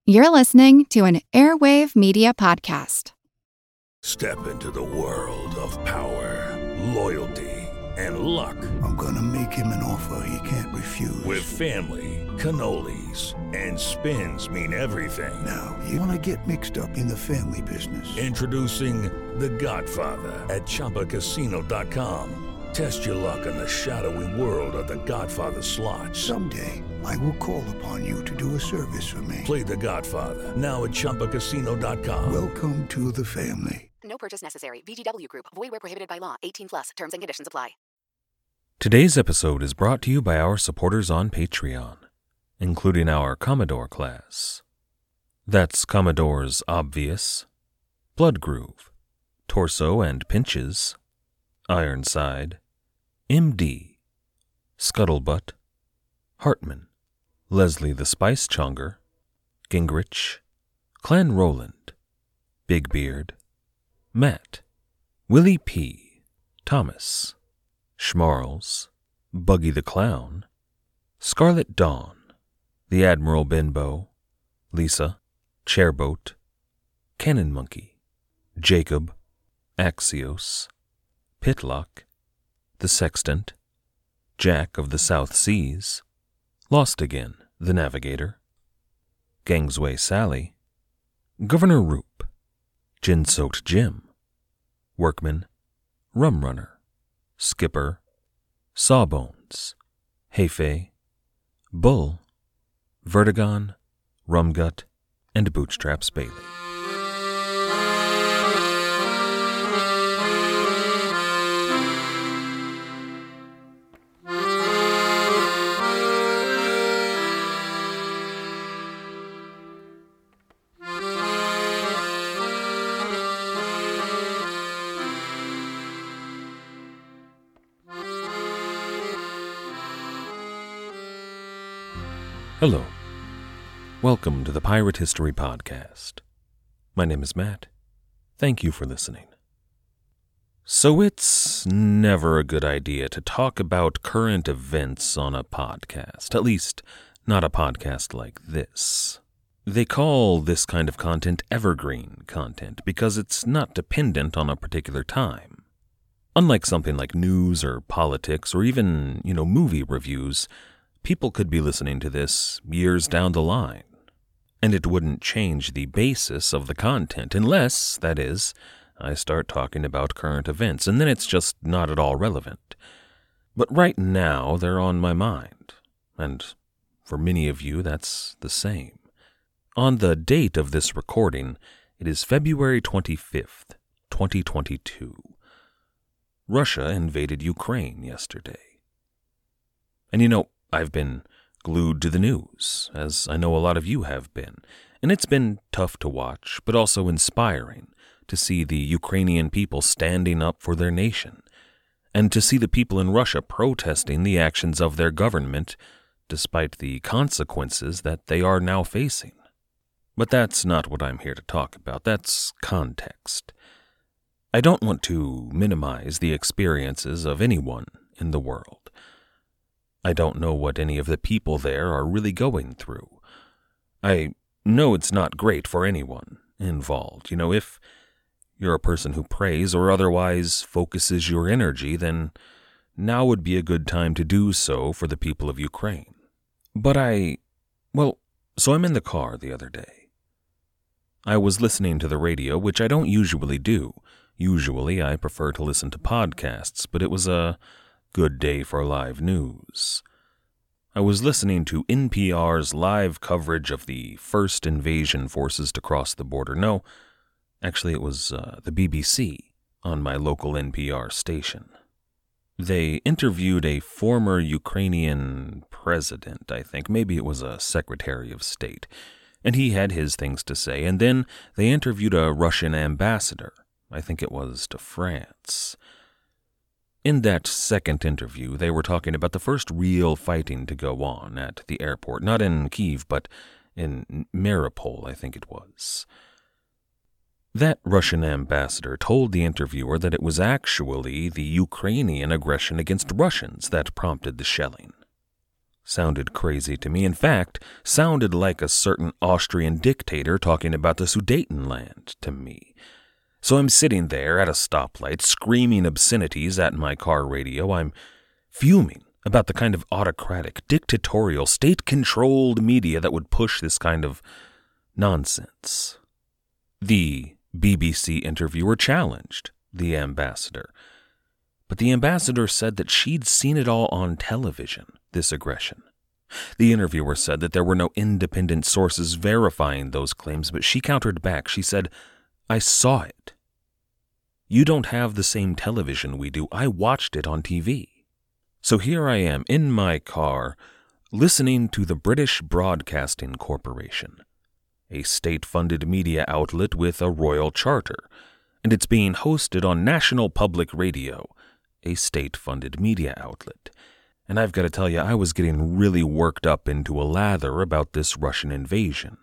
You're listening to an Airwave Media Podcast. Step into the world of power, loyalty, and luck. I'm gonna make him an offer he can't refuse. With family, cannolis, and spins mean everything. Now, you wanna get mixed up in the family business. Introducing The Godfather at ChumbaCasino.com. Test your luck in the shadowy world of The Godfather slot. Someday, I will call upon you to do a service for me. Play The Godfather now at ChumbaCasino.com. Welcome to the family. No purchase necessary. VGW Group. Void where prohibited by law. 18 plus. Terms and conditions apply. Today's episode is brought to you by our supporters on Patreon, including our Commodore class. That's Commodore's Obvious, Bloodgroove, Torso and Pinches, Ironside, MD, Scuttlebutt, Hartman, Leslie the Spice Chonger, Gingrich, Clan Roland, Big Beard, Matt, Willie P., Thomas, Schmarls, Buggy the Clown, Scarlet Dawn, the Admiral Benbow, Lisa, Chairboat, Cannon Monkey, Jacob, Axios, Pitlock, the Sextant, Jack of the South Seas, Lost Again, the Navigator, Gangsway Sally, Governor Roop, Gin-Soaked Jim, Workman, Rum Runner, Skipper, Sawbones, Hefe, Bull, Vertigon, Rumgut, and Bootstraps Bailey. Hello. Welcome to the Pirate History Podcast. My name is Matt. Thank you for listening. So it's never a good idea to talk about current events on a podcast, at least not a podcast like this. They call this kind of content evergreen content because it's not dependent on a particular time. Unlike something like news or politics or even, movie reviews, people could be listening to this years down the line, and it wouldn't change the basis of the content unless, that is, I start talking about current events, and then it's just not at all relevant. But right now, they're on my mind, and for many of you, that's the same. On the date of this recording, it is February 25th, 2022. Russia invaded Ukraine yesterday. And I've been glued to the news, as I know a lot of you have been, and it's been tough to watch, but also inspiring to see the Ukrainian people standing up for their nation, and to see the people in Russia protesting the actions of their government despite the consequences that they are now facing. But that's not what I'm here to talk about. That's context. I don't want to minimize the experiences of anyone in the world. I don't know what any of the people there are really going through. I know it's not great for anyone involved. If you're a person who prays or otherwise focuses your energy, then now would be a good time to do so for the people of Ukraine. But so I'm in the car the other day. I was listening to the radio, which I don't usually do. Usually I prefer to listen to podcasts, but it was a good day for live news. I was listening to NPR's live coverage of the first invasion forces to cross the border. No, actually it was the BBC on my local NPR station. They interviewed a former Ukrainian president, I think. Maybe it was a Secretary of State. And he had his things to say. And then they interviewed a Russian ambassador. I think it was to France. In that second interview, they were talking about the first real fighting to go on at the airport, not in Kyiv, but in Mariupol, I think it was. That Russian ambassador told the interviewer that it was actually the Ukrainian aggression against Russians that prompted the shelling. sounded crazy to me. In fact, sounded like a certain Austrian dictator talking about the Sudetenland to me. So I'm sitting there at a stoplight, screaming obscenities at my car radio. I'm fuming about the kind of autocratic, dictatorial, state-controlled media that would push this kind of nonsense. The BBC interviewer challenged the ambassador, but the ambassador said that she'd seen it all on television, this aggression. The interviewer said that there were no independent sources verifying those claims, but she countered back. She said, "I saw it. You don't have the same television we do. I watched it on TV." So here I am in my car, listening to the British Broadcasting Corporation, a state-funded media outlet with a royal charter, and it's being hosted on National Public Radio, a state-funded media outlet. And I've got to tell you, I was getting really worked up into a lather about this Russian invasion.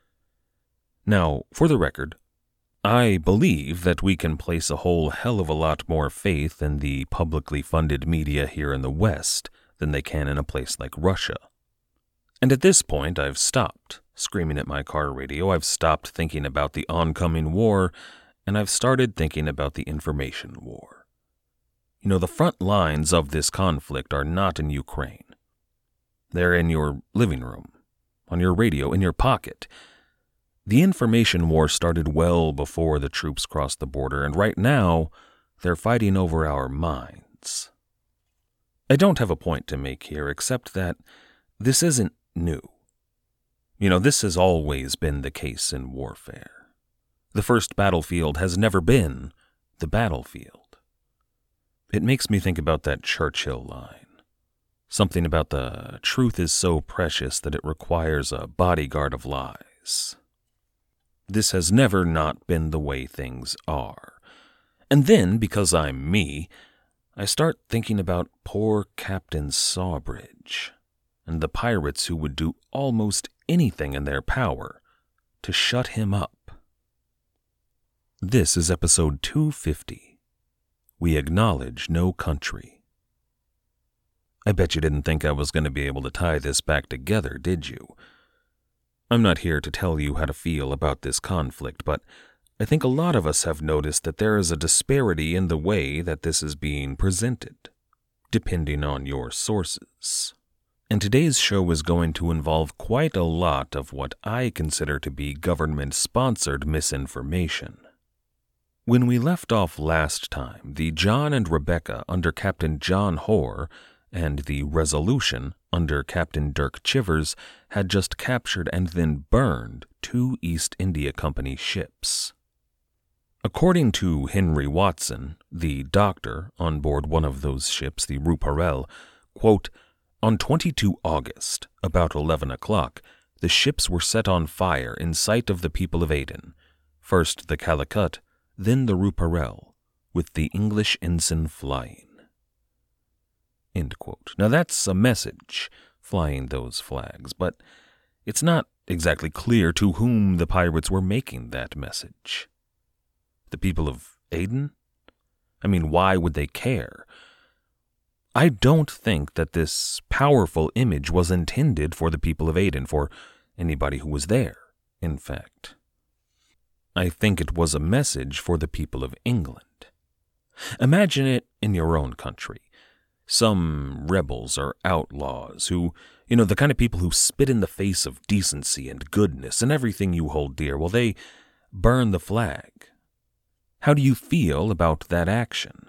Now, for the record, I believe that we can place a whole hell of a lot more faith in the publicly funded media here in the West than they can in a place like Russia. And at this point, I've stopped screaming at my car radio. I've stopped thinking about the oncoming war, and I've started thinking about the information war. You know, the front lines of this conflict are not in Ukraine. They're in your living room, on your radio, in your pocket. The information war started well before the troops crossed the border, and right now, they're fighting over our minds. I don't have a point to make here, except that this isn't new. You know, this has always been the case in warfare. The first battlefield has never been the battlefield. It makes me think about that Churchill line. Something about the truth is so precious that it requires a bodyguard of lies. This has never not been the way things are. And then, because I'm me, I start thinking about poor Captain Sawbridge and the pirates who would do almost anything in their power to shut him up. This is episode 250. We acknowledge no country. I bet you didn't think I was going to be able to tie this back together, did you? I'm not here to tell you how to feel about this conflict, but I think a lot of us have noticed that there is a disparity in the way that this is being presented, depending on your sources. And today's show is going to involve quite a lot of what I consider to be government-sponsored misinformation. When we left off last time, the John and Rebecca under Captain John Hoare and the Resolution under Captain Dirk Chivers had just captured and then burned 2 East India Company ships. According to Henry Watson, the doctor on board one of those ships, the Ruparel, quote, "On 22 August, about 11 o'clock, the ships were set on fire in sight of the people of Aden, first the Calicut, then the Ruparel, with the English ensign flying." End quote. Now that's a message, flying those flags, but it's not exactly clear to whom the pirates were making that message. The people of Aden? I mean, why would they care? I don't think that this powerful image was intended for the people of Aden, for anybody who was there, in fact. I think it was a message for the people of England. Imagine it in your own country. Some rebels or outlaws who, the kind of people who spit in the face of decency and goodness and everything you hold dear, well, they burn the flag. How do you feel about that action?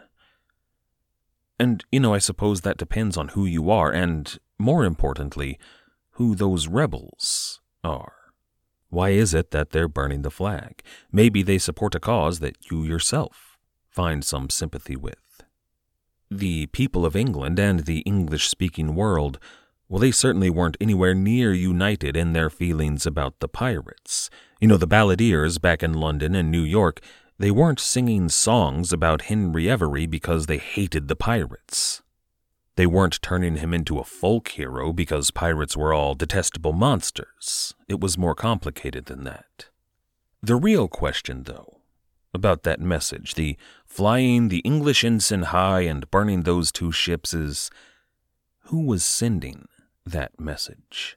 And, I suppose that depends on who you are and, more importantly, who those rebels are. Why is it that they're burning the flag? Maybe they support a cause that you yourself find some sympathy with. The people of England and the English-speaking world, well, they certainly weren't anywhere near united in their feelings about the pirates. The balladeers back in London and New York, they weren't singing songs about Henry Every because they hated the pirates. They weren't turning him into a folk hero because pirates were all detestable monsters. It was more complicated than that. The real question, though, about that message, the flying the English ensign high and burning those 2 ships, is who was sending that message?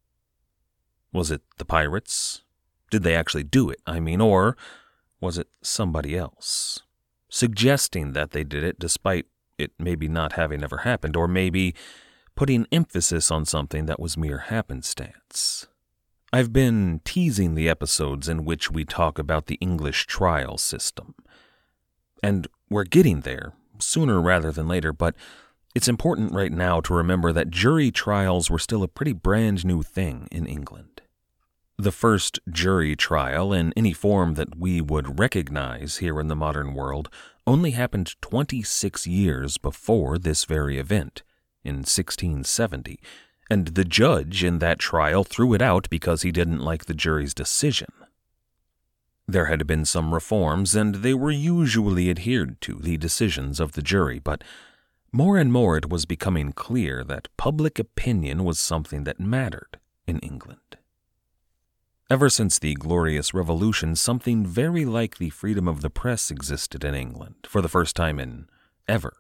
Was it the pirates? Did they actually do it, or was it somebody else, suggesting that they did it despite it maybe not having ever happened, or maybe putting emphasis on something that was mere happenstance? I've been teasing the episodes in which we talk about the English trial system, and we're getting there sooner rather than later, but it's important right now to remember that jury trials were still a pretty brand new thing in England. The first jury trial in any form that we would recognize here in the modern world only happened 26 years before this very event, in 1670, and the judge in that trial threw it out because he didn't like the jury's decision. There had been some reforms, and they were usually adhered to, the decisions of the jury, but more and more it was becoming clear that public opinion was something that mattered in England. Ever since the Glorious Revolution, something very like the freedom of the press existed in England, for the first time in ever.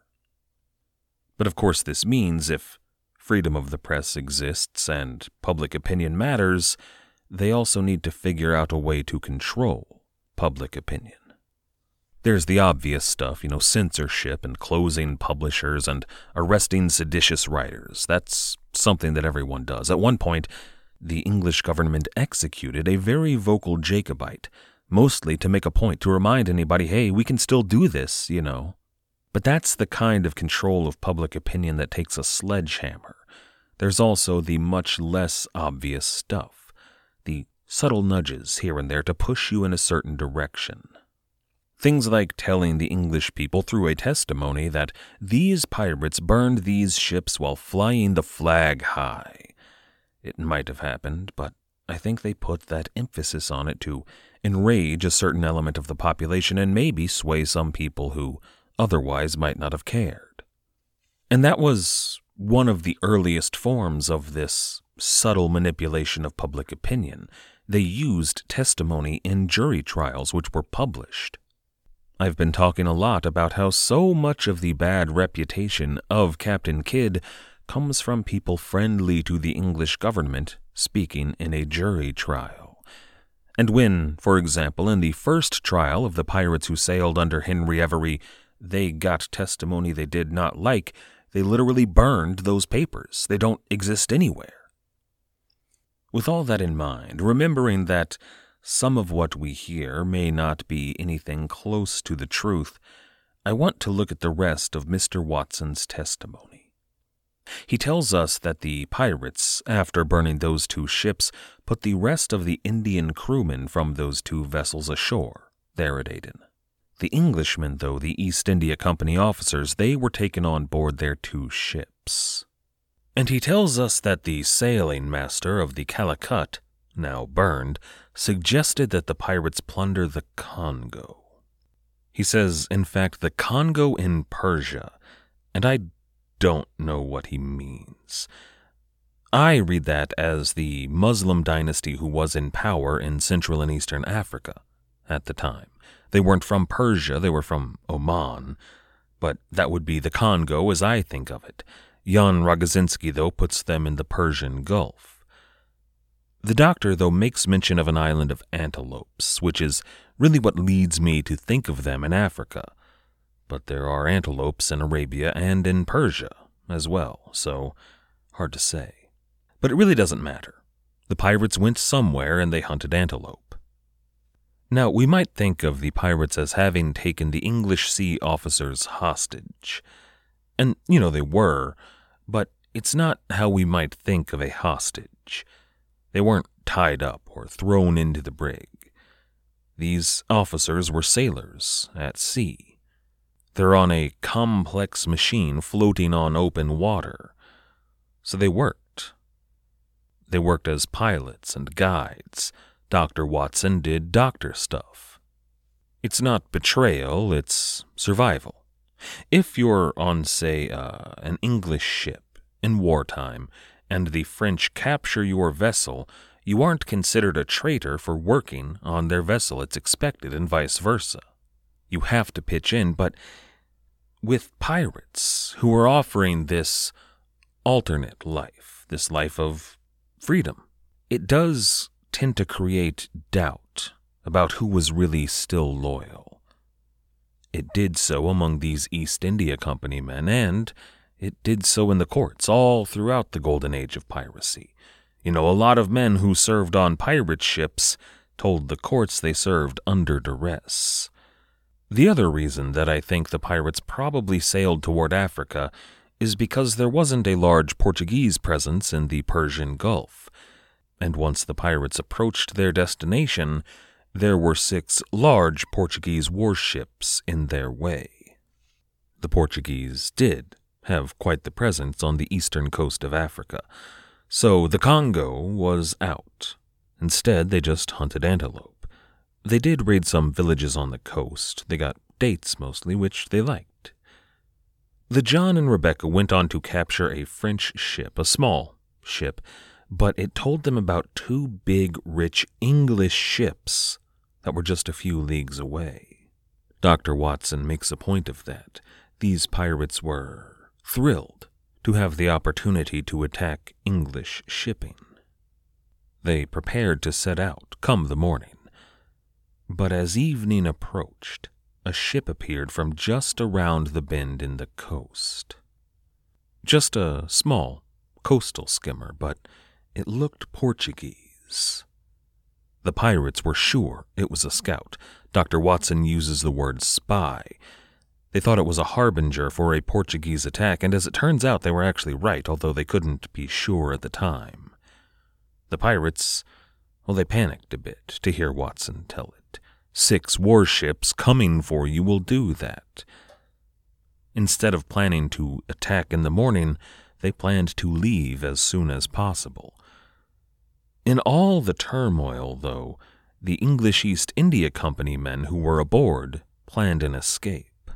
But of course this means if freedom of the press exists and public opinion matters, they also need to figure out a way to control public opinion. There's the obvious stuff, censorship and closing publishers and arresting seditious writers. That's something that everyone does. At one point, the English government executed a very vocal Jacobite, mostly to make a point to remind anybody, hey, we can still do this, But that's the kind of control of public opinion that takes a sledgehammer. There's also the much less obvious stuff, the subtle nudges here and there to push you in a certain direction. Things like telling the English people through a testimony that these pirates burned these ships while flying the flag high. It might have happened, but I think they put that emphasis on it to enrage a certain element of the population and maybe sway some people who otherwise might not have cared. And that was one of the earliest forms of this subtle manipulation of public opinion. They used testimony in jury trials which were published. I've been talking a lot about how so much of the bad reputation of Captain Kidd comes from people friendly to the English government speaking in a jury trial. And when, for example, in the first trial of the pirates who sailed under Henry Every, they got testimony they did not like, they literally burned those papers. They don't exist anywhere. With all that in mind, remembering that some of what we hear may not be anything close to the truth, I want to look at the rest of Mr. Watson's testimony. He tells us that the pirates, after burning those 2 ships, put the rest of the Indian crewmen from those 2 vessels ashore, there at Aden. The Englishmen, though, the East India Company officers, they were taken on board their 2 ships. And he tells us that the sailing master of the Calicut, now burned, suggested that the pirates plunder the Congo. He says, in fact, the Congo in Persia, and I don't know what he means. I read that as the Muslim dynasty who was in power in Central and Eastern Africa at the time. They weren't from Persia, they were from Oman, but that would be the Congo as I think of it. Jan Rogozinski, though, puts them in the Persian Gulf. The doctor, though, makes mention of an island of antelopes, which is really what leads me to think of them in Africa. But there are antelopes in Arabia and in Persia as well, so hard to say. But it really doesn't matter. The pirates went somewhere and they hunted antelope. Now, we might think of the pirates as having taken the English sea officers hostage. And, they were, but it's not how we might think of a hostage. They weren't tied up or thrown into the brig. These officers were sailors at sea. They're on a complex machine floating on open water. So they worked. They worked as pilots and guides. Dr. Watson did doctor stuff. It's not betrayal, it's survival. If you're on, say, an English ship in wartime, and the French capture your vessel, you aren't considered a traitor for working on their vessel. It's expected, and vice versa. You have to pitch in, but with pirates who are offering this alternate life, this life of freedom. It does tend to create doubt about who was really still loyal. It did so among these East India Company men, and it did so in the courts all throughout the golden age of piracy. A lot of men who served on pirate ships told the courts they served under duress. The other reason that I think the pirates probably sailed toward Africa is because there wasn't a large Portuguese presence in the Persian Gulf, and once the pirates approached their destination, there were 6 large Portuguese warships in their way. The Portuguese did have quite the presence on the eastern coast of Africa, so the Congo was out. Instead, they just hunted antelope. They did raid some villages on the coast. They got dates mostly, which they liked. The John and Rebecca went on to capture a French ship, a small ship, but it told them about 2 big, rich English ships that were just a few leagues away. Dr. Watson makes a point of that. These pirates were thrilled to have the opportunity to attack English shipping. They prepared to set out come the morning. But as evening approached, a ship appeared from just around the bend in the coast. Just a small coastal skimmer, but it looked Portuguese. The pirates were sure it was a scout. Dr. Watson uses the word spy. They thought it was a harbinger for a Portuguese attack, and as it turns out, they were actually right, although they couldn't be sure at the time. The pirates, they panicked a bit to hear Watson tell it. 6 warships coming for you will do that. Instead of planning to attack in the morning, they planned to leave as soon as possible. In all the turmoil, though, the English East India Company men who were aboard planned an escape.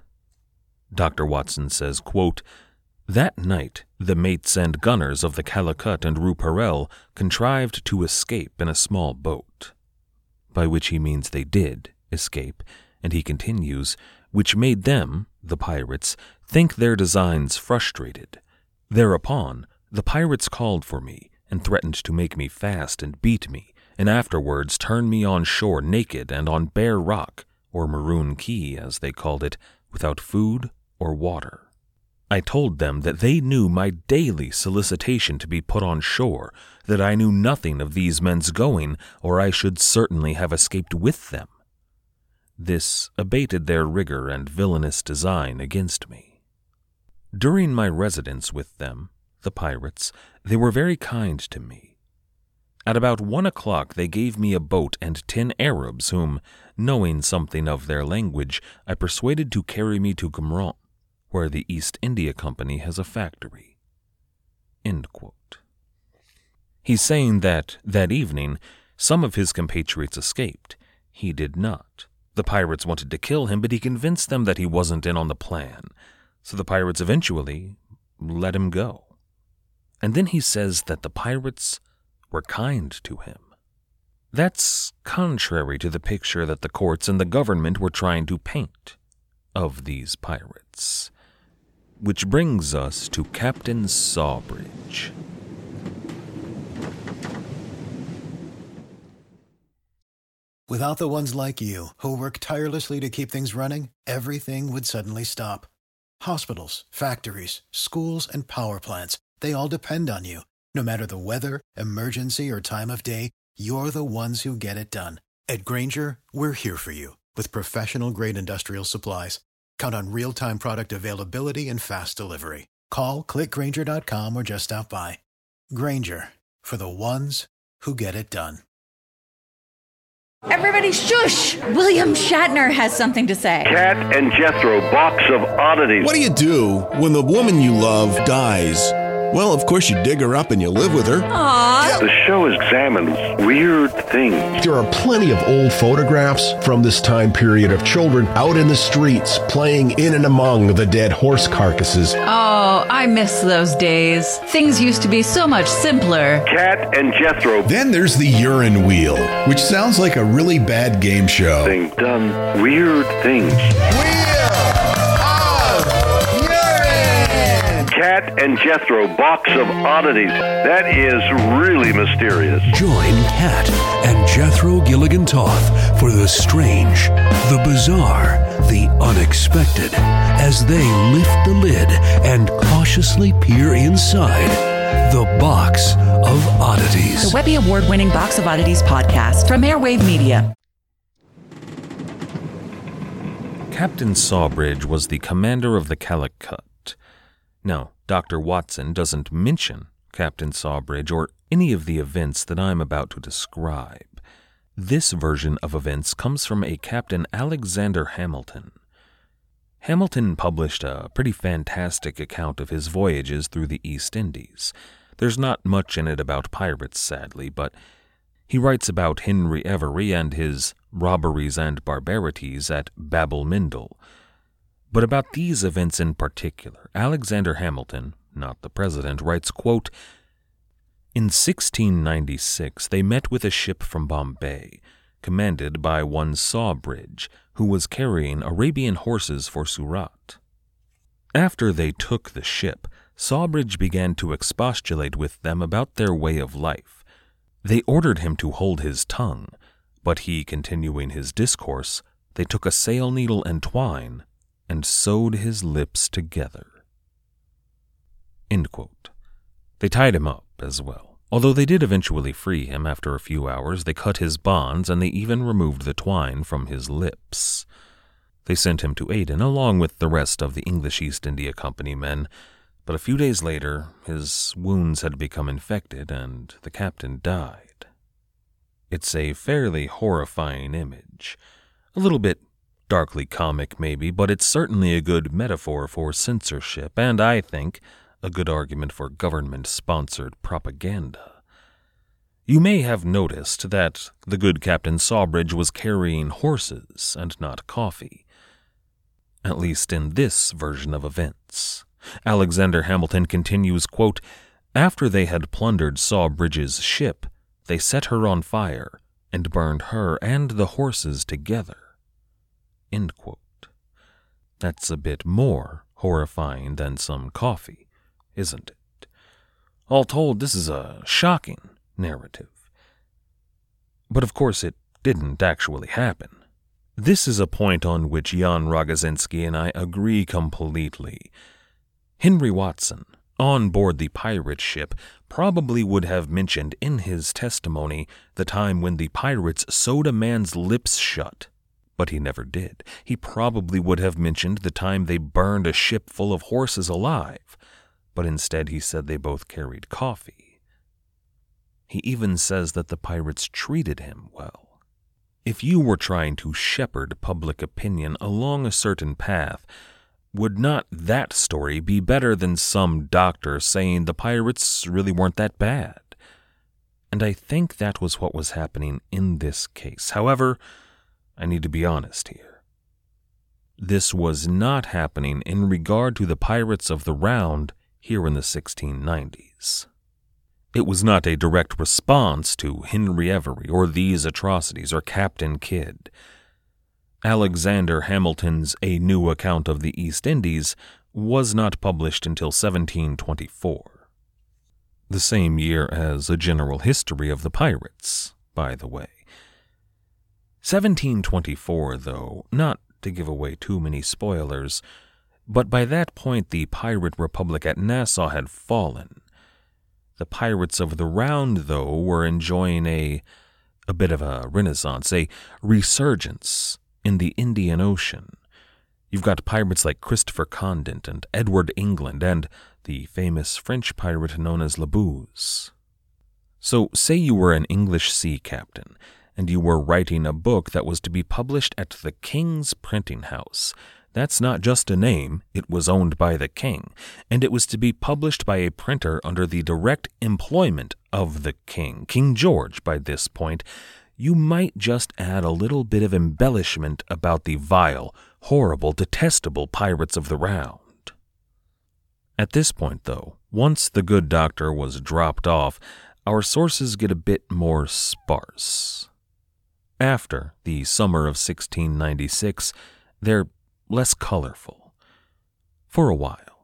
Dr. Watson says, quote, "That night, the mates and gunners of the Calicut and Ruparel contrived to escape in a small boat," by which he means they did escape, and he continues, "which made them, the pirates, think their designs frustrated. Thereupon, the pirates called for me and threatened to make me fast and beat me, and afterwards turn me on shore naked and on bare rock, or Maroon Key, as they called it, without food or water. I told them that they knew my daily solicitation to be put on shore, that I knew nothing of these men's going, or I should certainly have escaped with them. This abated their rigor and villainous design against me. During my residence with them, the pirates, they were very kind to me. At about 1 o'clock they gave me a boat and 10 Arabs whom, knowing something of their language, I persuaded to carry me to Gumran, where the East India Company has a factory." End quote. He's saying that evening, some of his compatriots escaped. He did not. The pirates wanted to kill him, but he convinced them that he wasn't in on the plan, so the pirates eventually let him go. And then he says that the pirates were kind to him. That's contrary to the picture that the courts and the government were trying to paint of these pirates. Which brings us to Captain Sawbridge. Without the ones like you, who work tirelessly to keep things running, everything would suddenly stop. Hospitals, factories, schools, and power plants, they all depend on you. No matter the weather, emergency, or time of day, you're the ones who get it done. At Grainger, we're here for you with professional-grade industrial supplies. Count on real-time product availability and fast delivery. Call, clickgrainger.com, or just stop by. Grainger, for the ones who get it done. Everybody shush! William Shatner has something to say. Cat and Jethro, box of oddities. What do you do when the woman you love dies? Well, of course you dig her up and you live with her. Aww. The show examines weird things. There are plenty of old photographs from this time period of children out in the streets playing in and among the dead horse carcasses. Oh, I miss those days. Things used to be so much simpler. Cat and Jethro. Then there's the urine wheel, which sounds like a really bad game show. They've done weird things. Wheel of urine! Cat Cat and Jethro, Box of Oddities. That is really mysterious. Join Cat and Jethro Gilligan Toth for the strange, the bizarre, the unexpected, as they lift the lid and cautiously peer inside the Box of Oddities. The Webby Award-winning Box of Oddities podcast from Airwave Media. Captain Sawbridge was the commander of the Calicut. Now, Dr. Watson doesn't mention Captain Sawbridge or any of the events that I'm about to describe. This version of events comes from a Captain Alexander Hamilton. Hamilton published a pretty fantastic account of his voyages through the East Indies. There's not much in it about pirates, sadly, but he writes about Henry Every and his robberies and barbarities at Babelmindel. But about these events in particular, Alexander Hamilton, not the president, writes, quote, "In 1696 they met with a ship from Bombay, commanded by one Sawbridge, who was carrying Arabian horses for Surat. After they took the ship, Sawbridge began to expostulate with them about their way of life. They ordered him to hold his tongue, but he, continuing his discourse, they took a sail needle and twine and sewed his lips together." End quote. They tied him up as well. Although they did eventually free him after a few hours, they cut his bonds and they even removed the twine from his lips. They sent him to Aden along with the rest of the English East India Company men, but a few days later his wounds had become infected and the captain died. It's a fairly horrifying image. A little bit darkly comic maybe, but it's certainly a good metaphor for censorship, and I think a good argument for government-sponsored propaganda. You may have noticed that the good Captain Sawbridge was carrying horses and not coffee. At least in this version of events. Alexander Hamilton continues, quote, "After they had plundered Sawbridge's ship, they set her on fire and burned her and the horses together." End quote. That's a bit more horrifying than some coffee, isn't it? All told, this is a shocking narrative. But of course it didn't actually happen. This is a point on which Jan Rogozinski and I agree completely. Henry Watson, on board the pirate ship, probably would have mentioned in his testimony the time when the pirates sewed a man's lips shut, but he never did. He probably would have mentioned the time they burned a ship full of horses alive, but instead he said they both carried coffee. He even says that the pirates treated him well. If you were trying to shepherd public opinion along a certain path, would not that story be better than some doctor saying the pirates really weren't that bad? And I think that was what was happening in this case. However, I need to be honest here. This was not happening in regard to the Pirates of the Round here in the 1690s. It was not a direct response to Henry Every or these atrocities or Captain Kidd. Alexander Hamilton's A New Account of the East Indies was not published until 1724. The same year as A General History of the Pirates, by the way. 1724, though, not to give away too many spoilers, but by that point the pirate republic at Nassau had fallen. The Pirates of the Round, though, were enjoying a bit of a renaissance, a resurgence in the Indian Ocean. You've got pirates like Christopher Condent and Edward England and the famous French pirate known as Labuse. So say you were an English sea captain, and you were writing a book that was to be published at the King's Printing House. That's not just a name, it was owned by the king, and it was to be published by a printer under the direct employment of the king, King George by this point. You might just add a little bit of embellishment about the vile, horrible, detestable Pirates of the Round. At this point, though, once the good doctor was dropped off, our sources get a bit more sparse. After the summer of 1696, they're less colorful. For a while.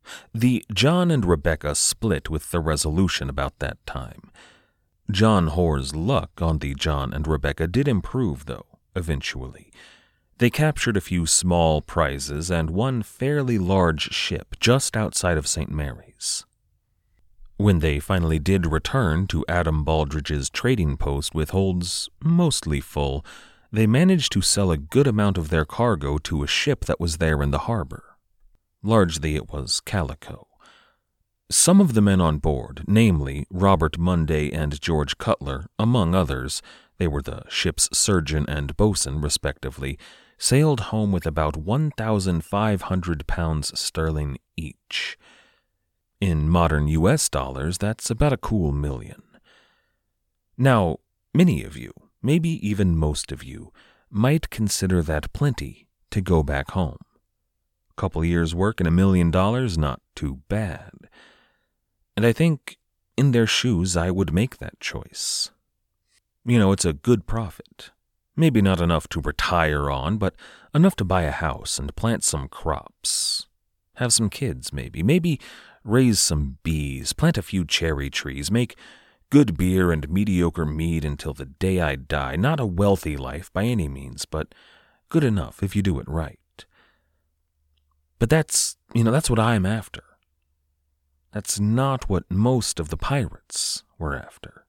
The John and Rebecca split with the Resolution about that time. John Hoare's luck on the John and Rebecca did improve, though, eventually. They captured a few small prizes and one fairly large ship just outside of St. Mary's. When they finally did return to Adam Baldridge's trading post with holds mostly full, they managed to sell a good amount of their cargo to a ship that was there in the harbor. Largely it was calico. Some of the men on board, namely Robert Munday and George Cutler, among others, they were the ship's surgeon and boatswain, respectively, sailed home with about 1,500 pounds sterling each. In modern U.S. dollars, that's about a cool $1 million. Now, many of you, maybe even most of you, might consider that plenty to go back home. A couple years' work and $1 million, not too bad. And I think, in their shoes, I would make that choice. You know, it's a good profit. Maybe not enough to retire on, but enough to buy a house and plant some crops. Have some kids, maybe raise some bees, plant a few cherry trees, make good beer and mediocre mead until the day I die. Not a wealthy life by any means, but good enough if you do it right. But that's what I'm after. That's not what most of the pirates were after.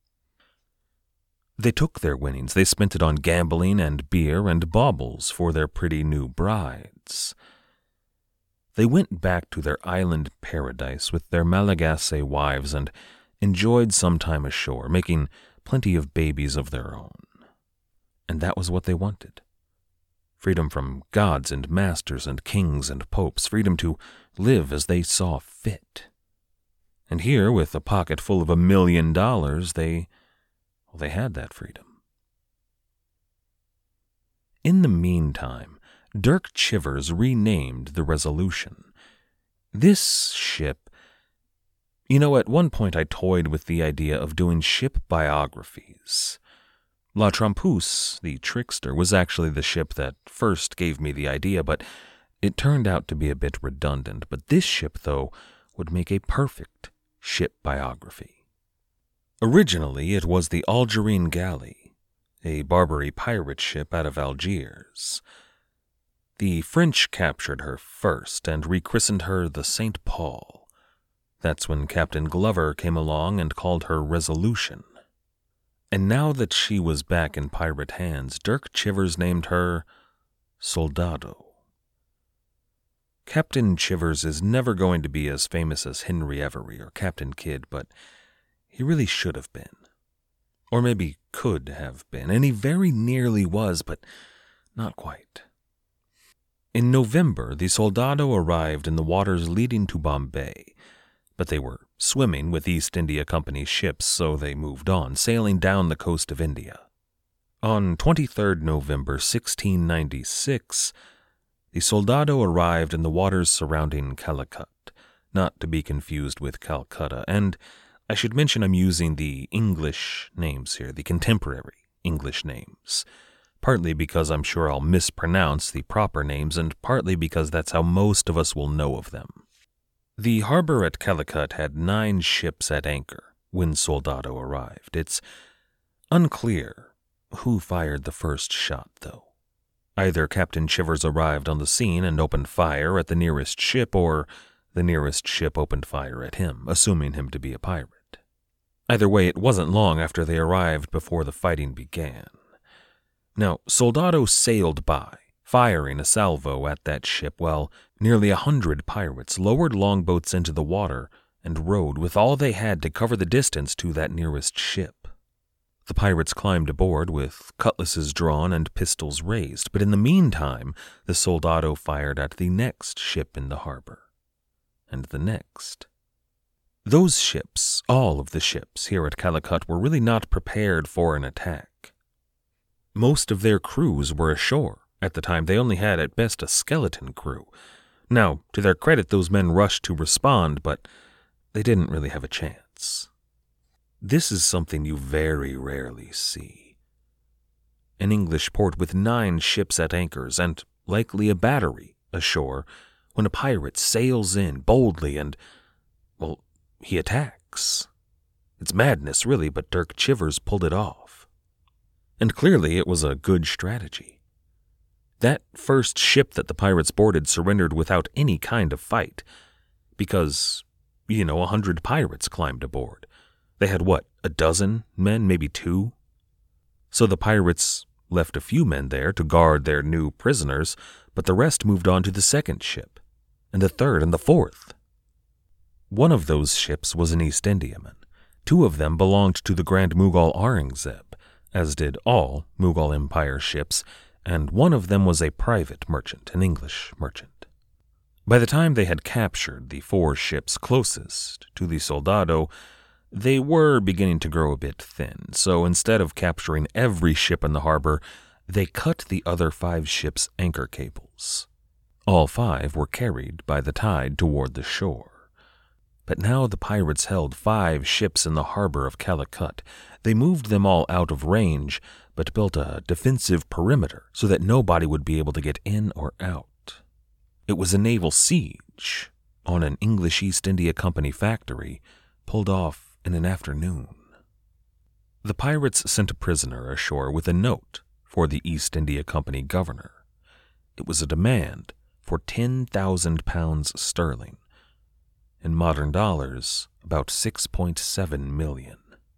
They took their winnings, they spent it on gambling and beer and baubles for their pretty new brides. They went back to their island paradise with their Malagasy wives and enjoyed some time ashore, making plenty of babies of their own. And that was what they wanted. Freedom from gods and masters and kings and popes, freedom to live as they saw fit. And here, with a pocket full of $1 million, they had that freedom. In the meantime, Dirk Chivers renamed the Resolution. This ship... at one point I toyed with the idea of doing ship biographies. La Trampouse, the trickster, was actually the ship that first gave me the idea, but it turned out to be a bit redundant. But this ship, though, would make a perfect ship biography. Originally, it was the Algerine Galley, a Barbary pirate ship out of Algiers. The French captured her first and rechristened her the St. Paul. That's when Captain Glover came along and called her Resolution. And now that she was back in pirate hands, Dirk Chivers named her Soldado. Captain Chivers is never going to be as famous as Henry Every or Captain Kidd, but he really should have been. Or maybe could have been, and he very nearly was, but not quite. In November, the Soldado arrived in the waters leading to Bombay, but they were swimming with East India Company's ships, so they moved on, sailing down the coast of India. On 23rd November 1696, the Soldado arrived in the waters surrounding Calicut, not to be confused with Calcutta, and I should mention I'm using the English names here, the contemporary English names, partly because I'm sure I'll mispronounce the proper names, and partly because that's how most of us will know of them. The harbor at Calicut had 9 ships at anchor when Soldado arrived. It's unclear who fired the first shot, though. Either Captain Chivers arrived on the scene and opened fire at the nearest ship, or the nearest ship opened fire at him, assuming him to be a pirate. Either way, it wasn't long after they arrived before the fighting began. Now, Soldado sailed by, firing a salvo at that ship, while nearly 100 pirates lowered longboats into the water and rowed with all they had to cover the distance to that nearest ship. The pirates climbed aboard with cutlasses drawn and pistols raised, but in the meantime, the Soldado fired at the next ship in the harbor, and the next. Those ships, all of the ships here at Calicut, were really not prepared for an attack. Most of their crews were ashore. At the time, they only had at best a skeleton crew. Now, to their credit, those men rushed to respond, but they didn't really have a chance. This is something you very rarely see. An English port with 9 ships at anchors and likely a battery ashore when a pirate sails in boldly and, well, he attacks. It's madness, really, but Dirk Chivers pulled it off. And clearly it was a good strategy. That first ship that the pirates boarded surrendered without any kind of fight, because, 100 pirates climbed aboard. They had, a dozen men, maybe 2? So the pirates left a few men there to guard their new prisoners, but the rest moved on to the second ship, and the third and the fourth. One of those ships was an East Indiaman. 2 of them belonged to the Grand Mughal Aurangzeb, as did all Mughal Empire ships, and one of them was a private merchant, an English merchant. By the time they had captured the 4 ships closest to the Soldado, they were beginning to grow a bit thin, so instead of capturing every ship in the harbor, they cut the other 5 ships' anchor cables. All 5 were carried by the tide toward the shore. But now the pirates held 5 ships in the harbor of Calicut. They moved them all out of range, but built a defensive perimeter so that nobody would be able to get in or out. It was a naval siege on an English East India Company factory, pulled off in an afternoon. The pirates sent a prisoner ashore with a note for the East India Company governor. It was a demand for 10,000 pounds sterling. In modern dollars, about 6.7 million.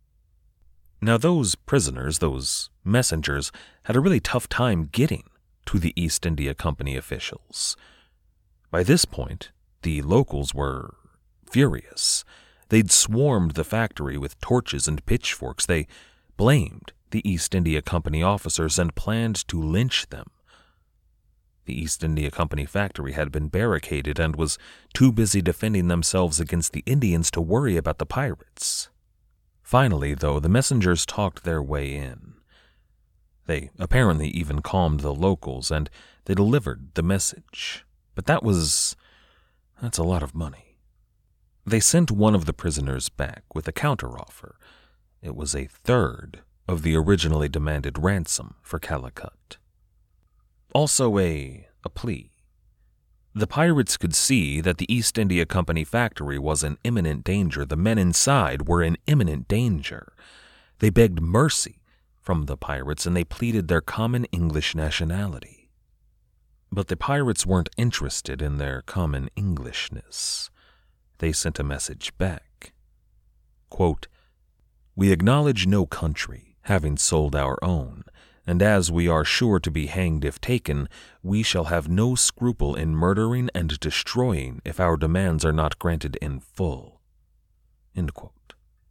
Now those prisoners, those messengers, had a really tough time getting to the East India Company officials. By this point, the locals were furious. They'd swarmed the factory with torches and pitchforks. They blamed the East India Company officers and planned to lynch them. The East India Company factory had been barricaded and was too busy defending themselves against the Indians to worry about the pirates. Finally, though, the messengers talked their way in. They apparently even calmed the locals, and they delivered the message. But that's a lot of money. They sent one of the prisoners back with a counteroffer. It was a third of the originally demanded ransom for Calicut. Also a plea. The pirates could see that the East India Company factory was in imminent danger. The men inside were in imminent danger. They begged mercy from the pirates, and they pleaded their common English nationality. But the pirates weren't interested in their common Englishness. They sent a message back. Quote, "We acknowledge no country, having sold our own, and as we are sure to be hanged if taken, we shall have no scruple in murdering and destroying if our demands are not granted in full." End quote.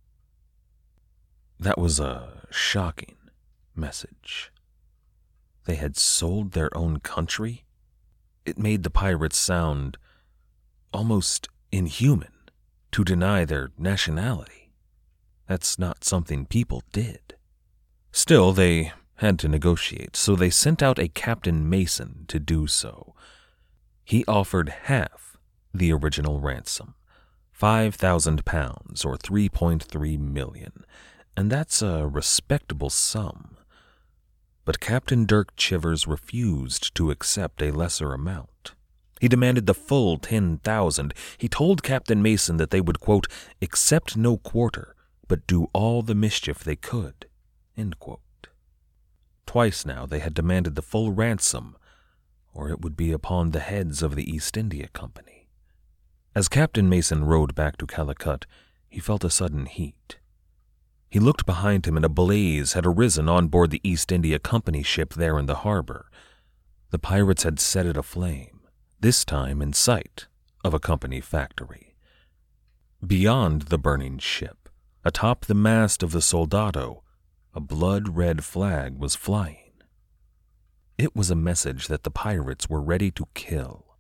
That was a shocking message. They had sold their own country? It made the pirates sound almost inhuman to deny their nationality. That's not something people did. Still, they had to negotiate, so they sent out a Captain Mason to do so. He offered half the original ransom, 5,000 pounds or 3.3 million, and that's a respectable sum. But Captain Dirk Chivers refused to accept a lesser amount. He demanded the full 10,000. He told Captain Mason that they would, quote, "accept no quarter, but do all the mischief they could," end quote. Twice now they had demanded the full ransom, or it would be upon the heads of the East India Company. As Captain Mason rowed back to Calicut, he felt a sudden heat. He looked behind him, and a blaze had arisen on board the East India Company ship there in the harbor. The pirates had set it aflame, this time in sight of a company factory. Beyond the burning ship, atop the mast of the Soldado, a blood-red flag was flying. It was a message that the pirates were ready to kill.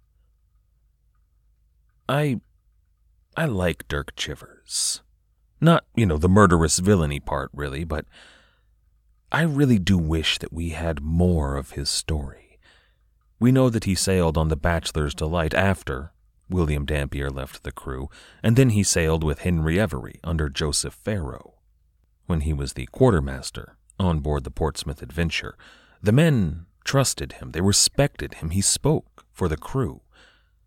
I like Dirk Chivers. Not, the murderous villainy part, really, but I really do wish that we had more of his story. We know that he sailed on the Bachelor's Delight after William Dampier left the crew, and then he sailed with Henry Every under Joseph Farrow. When he was the quartermaster on board the Portsmouth Adventure, the men trusted him, they respected him, he spoke for the crew.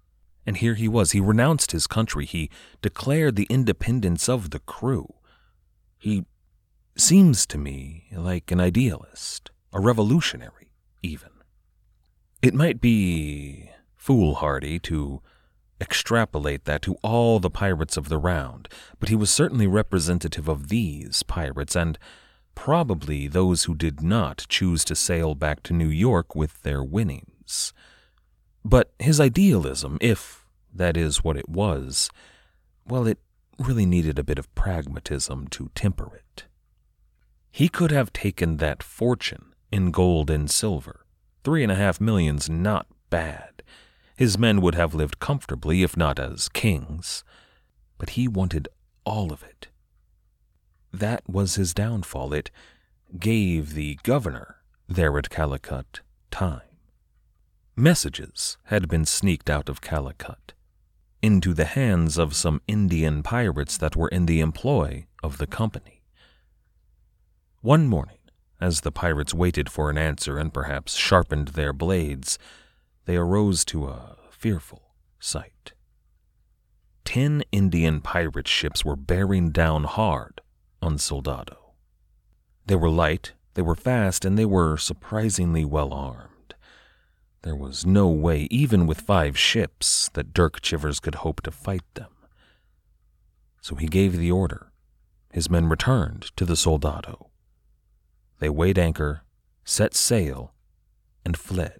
And here he was. He renounced his country. He declared the independence of the crew. He seems to me like an idealist, a revolutionary, even. It might be foolhardy to extrapolate that to all the pirates of the round, but he was certainly representative of these pirates, and probably those who did not choose to sail back to New York with their winnings. But his idealism, if that is what it was, well, it really needed a bit of pragmatism to temper it. He could have taken that fortune in gold and silver. 3.5 million's not bad. His men would have lived comfortably, if not as kings. But he wanted all of it. That was his downfall. It gave the governor there at Calicut time. Messages had been sneaked out of Calicut into the hands of some Indian pirates that were in the employ of the company. One morning, as the pirates waited for an answer and perhaps sharpened their blades, they arose to a fearful sight. 10 Indian pirate ships were bearing down hard on Soldado. They were light, they were fast, and they were surprisingly well armed. There was no way, even with 5 ships, that Dirk Chivers could hope to fight them. So he gave the order. His men returned to the Soldado. They weighed anchor, set sail, and fled.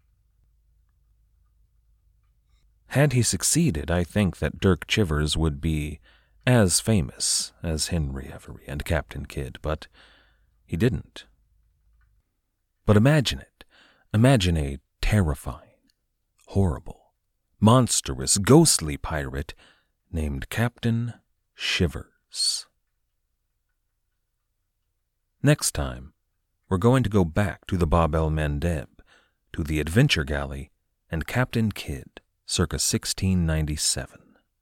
Had he succeeded, I think that Dirk Chivers would be as famous as Henry Every and Captain Kidd, but he didn't. But imagine it. Imagine a terrifying, horrible, monstrous, ghostly pirate named Captain Shivers. Next time, we're going to go back to the Bab el Mandeb, to the Adventure Galley, and Captain Kidd, circa 1697.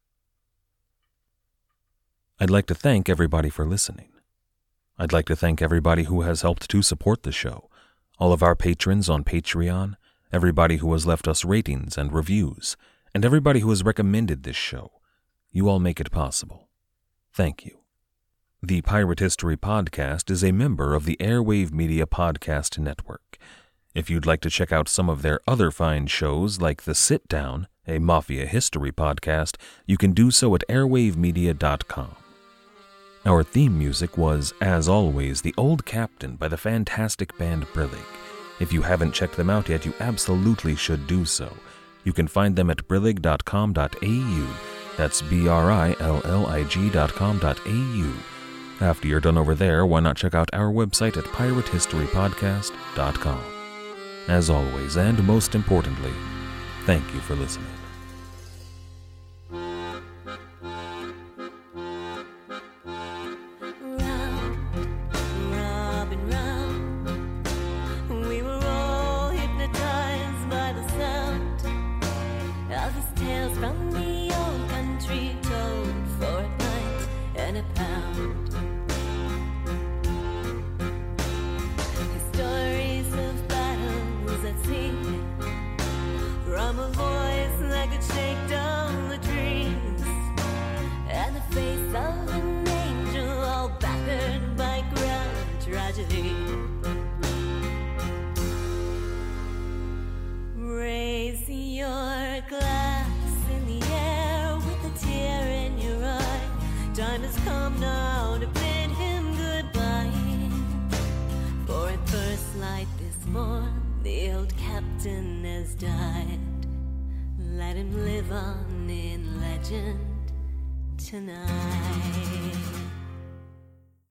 I'd like to thank everybody for listening. I'd like to thank everybody who has helped to support the show, all of our patrons on Patreon, everybody who has left us ratings and reviews, and everybody who has recommended this show. You all make it possible. Thank you. The Pirate History Podcast is a member of the Airwave Media Podcast Network. If you'd like to check out some of their other fine shows like The Sit Down, a Mafia history podcast, you can do so at airwavemedia.com. Our theme music was, as always, The Old Captain by the fantastic band Brillig. If you haven't checked them out yet, you absolutely should do so. You can find them at brillig.com.au. That's BRILLIG.com.au. After you're done over there, why not check out our website at piratehistorypodcast.com. As always, and most importantly, thank you for listening. Raise your glass in the air with a tear in your eye. Time has come now to bid him goodbye. For at first light this morn, the old captain has died. Let him live on in legend tonight.